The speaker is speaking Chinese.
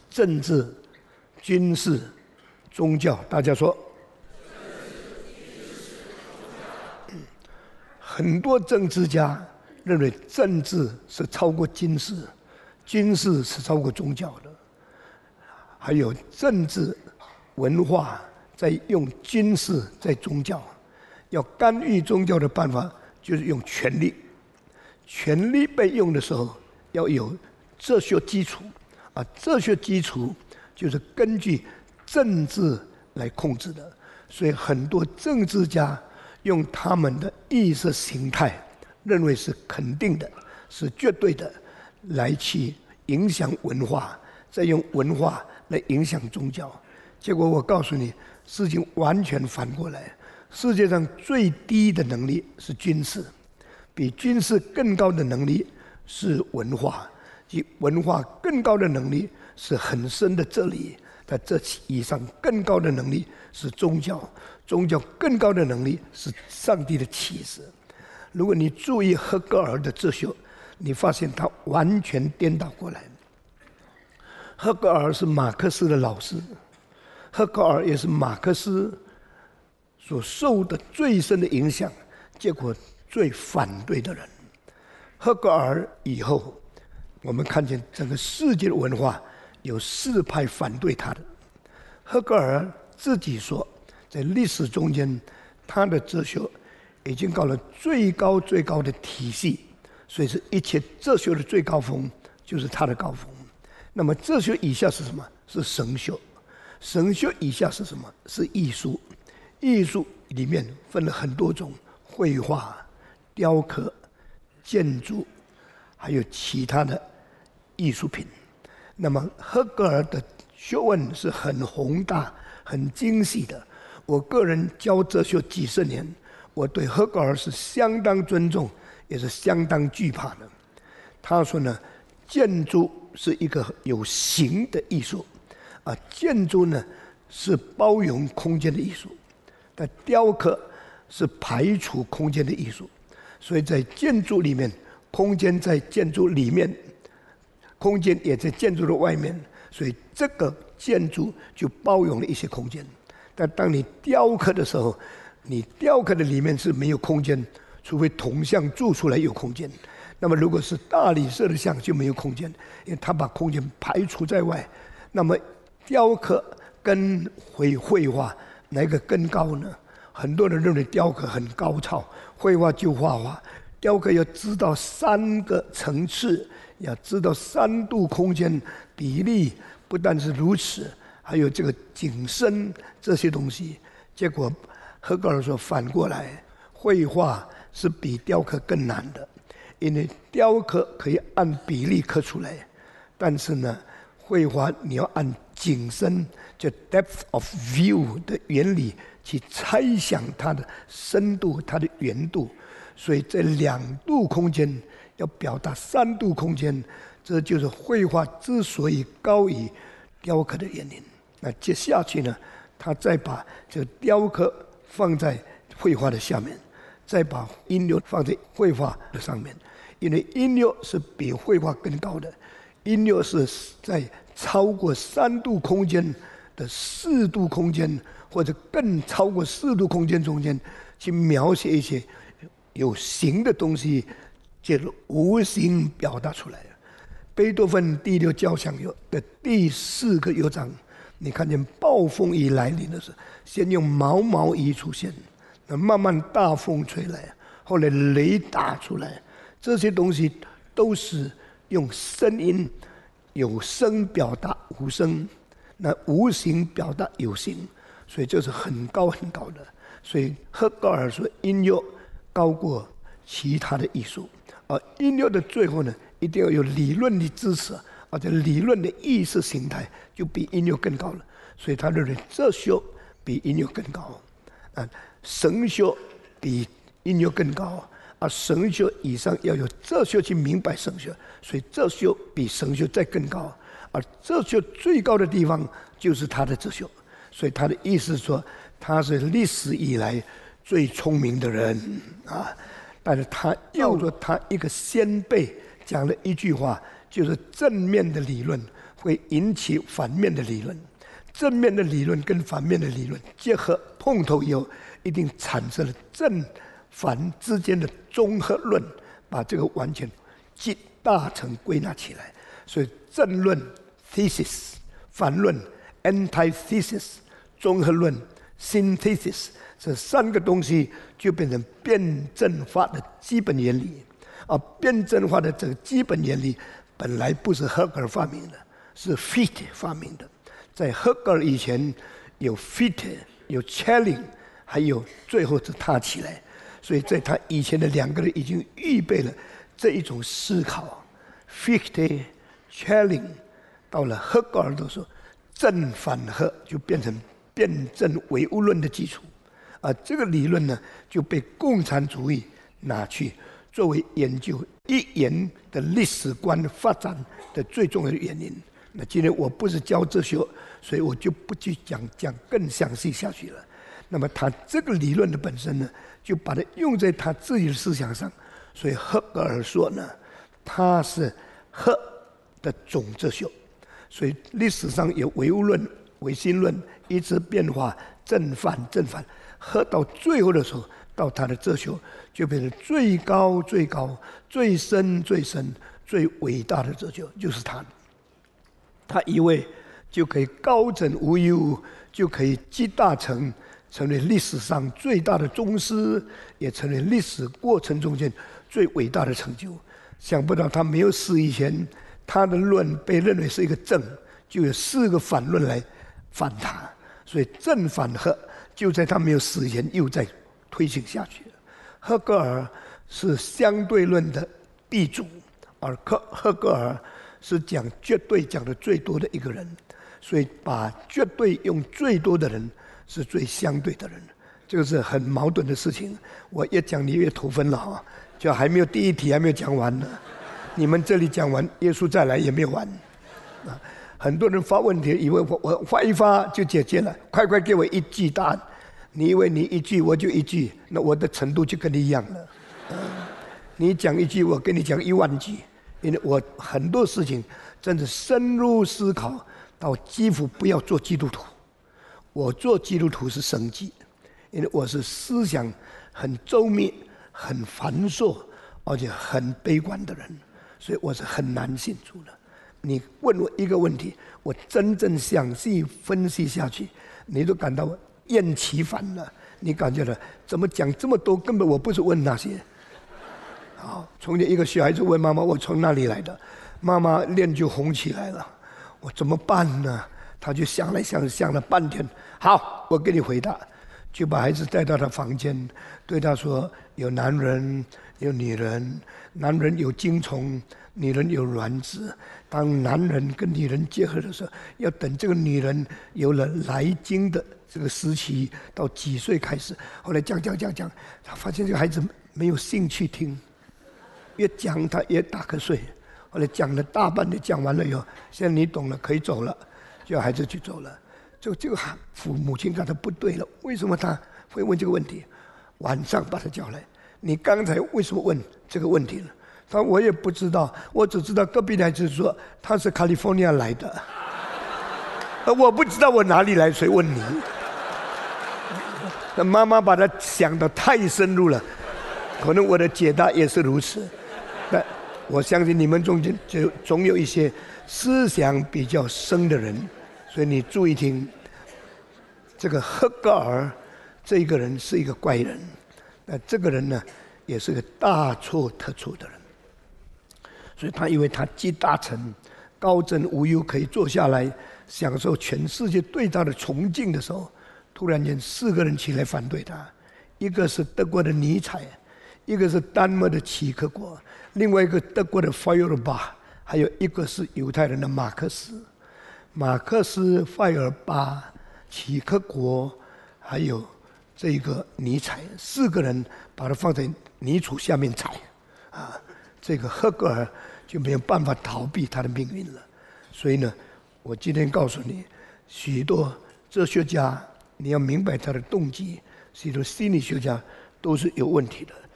政治、军事、宗教。大家说，很多政治家认为政治是超过军事，军事是超过宗教的，还有政治、文化在用军事在宗教。要干预宗教的办法就是用权力，权力被用的时候要有哲学基础啊，哲学基础就是根据政治来控制的。所以很多政治家用他们的意识形态认为是肯定的，是绝对的，来去影响文化，再用文化来影响宗教。结果我告诉你，事情完全反过来。世界上最低的能力是军事，比军事更高的能力是文化，比文化更高的能力是很深的哲理，在这以上更高的能力是宗教，宗教更高的能力是上帝的启示。如果你注意赫格尔的哲学，你发现他完全颠倒过来。赫格尔是马克思的老师，赫格尔也是马克思所受的最深的影响，结果最反对的人。赫格尔以后，我们看见整个世界的文化有4派反对他的。赫格尔自己说，在历史中间，他的哲学已经到了最高最高的体系，所以是一切哲学的最高峰，就是他的高峰。那么哲学以下是什么？是神学。神学以下是什么？是艺术。艺术里面分了很多种，绘画、雕刻、建筑，还有其他的艺术品。那么赫格尔的学问是很宏大、很精细的。我个人教哲学几十年，我对赫格尔是相当尊重，也是相当惧怕的。他说呢，建筑是一个有形的艺术，建筑呢是包容空间的艺术。但雕刻是排除空间的艺术，所以在建筑里面，空间在建筑里面，空间也在建筑的外面，所以这个建筑就包容了一些空间。但当你雕刻的时候，你雕刻的里面是没有空间，除非铜像铸出来有空间。那么如果是大理石的像就没有空间，因为它把空间排除在外。那么雕刻跟绘画哪个更高呢？很多人认为雕刻很高超，绘画就画画。雕刻要知道3个层次，要知道3度空间比例，不但是如此，还有这个景深这些东西。结果赫格尔说反过来，绘画是比雕刻更难的，因为雕刻可以按比例刻出来，但是呢，绘画你要按景深，就 depth of view 的原理去猜想它的深度、它的圆度。所以在2度空间要表达3度空间，这就是绘画之所以高于雕刻的原因。那接下去呢，他再把这个雕刻放在绘画的下面，再把音乐放在绘画的上面，因为音乐是比绘画更高的，音乐是在超过3度空间的4度空间，或者更超过4度空间中间去描写一些有形的东西，借着无形表达出来。贝多芬第6交响乐的第4个乐章，你看见暴风雨来临的时候，先用毛毛雨出现，那慢慢大风吹来，后来雷打出来，这些东西都是用声音有声表达无声，那无形表达有形，所以这是很高很高的。所以赫格尔说音乐高过其他的艺术，而音乐的最后呢，一定要有理论的支持，而且理论的意识形态就比音乐更高了。所以他认为哲学比音乐更高，神学比音乐更高，而神学以上要有哲学去明白神学，所以哲学比神学再更高，而哲学最高的地方就是他的哲学。所以他的意思说，他是历史以来最聪明的人啊。但是他又说他一个先辈讲了一句话，就是正面的理论会引起反面的理论。正面的理论跟反面的理论结合碰头以后，一定产生了正反之间的综合论，把这个完全集大成归纳起来。所以正论 thesis， 反论 antithesis， 综合论 synthesis， 这三个东西就变成辩证法的基本原理。而辩证法的这个基本原理本来不是黑格尔发明的，是 Fichte 发明的。在黑格尔以前有 Fichte， 有 Schelling， 还有最后是他起来。所以在他以前的两个人已经预备了这一种思考。Fichte Schelling 到了黑格尔的时候，正反合就变成辩证唯物论的基础，而这个理论呢就被共产主义拿去作为研究一元的历史观发展的最重要的原因。那今天我不是教哲学，所以我就不去讲更详细下去了。那么他这个理论的本身呢，就把它用在他自己的思想上。所以黑格尔说呢，他是黑的总哲学。所以历史上有唯物论、唯心论，一直变化正反，黑到最后的时候，到他的哲学就变成最高、最深、最伟大的哲学，就是他。他以为就可以高枕无忧，就可以集大成，成为历史上最大的宗师，也成为历史过程中间最伟大的成就。想不到他没有死以前，他的论被认为是一个正，就有4个反论来反他，所以正反合就在他没有死以前又在推行下去了。黑格尔是相对论的鼻祖，而黑格尔是讲绝对讲的最多的一个人，所以把绝对用最多的人是最相对的人，这个是很矛盾的事情。我越讲你越头分了哈，就还没有第一题还没有讲完呢，你们这里讲完，耶稣再来也没有完啊！很多人发问题，以为我发一发就解决了，快给我一句答案。你以为你一句我就一句，那我的程度就跟你一样了。你讲一句，我跟你讲1万句。因为我很多事情真的深入思考到几乎不要做基督徒，我做基督徒是神迹，因为我是思想很周密、很繁琐，而且很悲观的人，所以我是很难信主的。你问我一个问题，我真正详细分析下去，你都感到厌其烦了。你感觉了怎么讲这么多，根本我不是问那些。好，从前一个小孩子问妈妈：“我从哪里来的？”妈妈脸就红起来了。我怎么办呢？他就想了半天。好，我给你回答。就把孩子带到他房间，对他说：“有男人，有女人。男人有精虫，女人有卵子。当男人跟女人结合的时候，要等这个女人有了来经的这个时期，到几岁开始？后来讲，他发现这个孩子没有兴趣听。”越讲他越打瞌睡，后来讲了大半的，讲完了以后，现在你懂了，可以走了，叫孩子去走了。就这个父母亲感到不对了，为什么他会问这个问题？晚上把他叫来，你刚才为什么问这个问题呢？他说我也不知道，我只知道隔壁的孩子说他是 California 来的，我不知道我哪里来，谁问你？那妈妈把他想得太深入了，可能我的解答也是如此。但我相信你们中间就总有一些思想比较深的人，所以你注意听。这个黑格尔这一个人是一个怪人，那这个人呢，也是个大错特错的人。所以他以为他集大成、高枕无忧，可以坐下来享受全世界对他的崇敬的时候，突然间4个人起来反对他，一个是德国的尼采，一个是丹麦的齐克果，另外一个德国的费尔巴，还有一个是犹太人的马克思。马克思、费尔巴、齐克果，还有这个尼采，4个人把它放在泥土下面踩，这个黑格尔就没有办法逃避他的命运了。所以呢，我今天告诉你，许多哲学家，你要明白他的动机，许多心理学家都是有问题的。